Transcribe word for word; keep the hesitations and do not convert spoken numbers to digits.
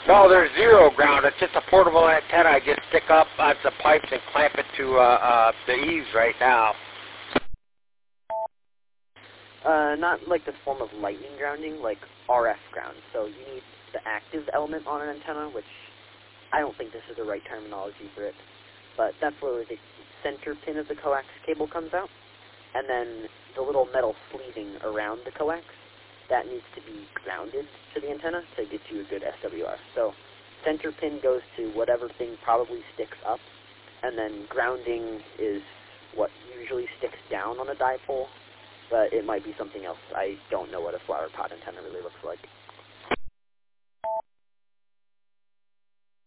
No, there's zero ground. It's just a portable antenna I just stick up on some pipes and clamp it to uh, uh, the eaves right now. Uh, not like the form of lightning grounding, like R F ground. So you need the active element on an antenna, which I don't think this is the right terminology for it, but that's where the center pin of the coax cable comes out, and then the little metal sleeving around the coax, that needs to be grounded to the antenna to get you a good S W R. So center pin goes to whatever thing probably sticks up, and then grounding is what usually sticks down on a dipole, but it might be something else. I don't know what a flower pot antenna really looks like.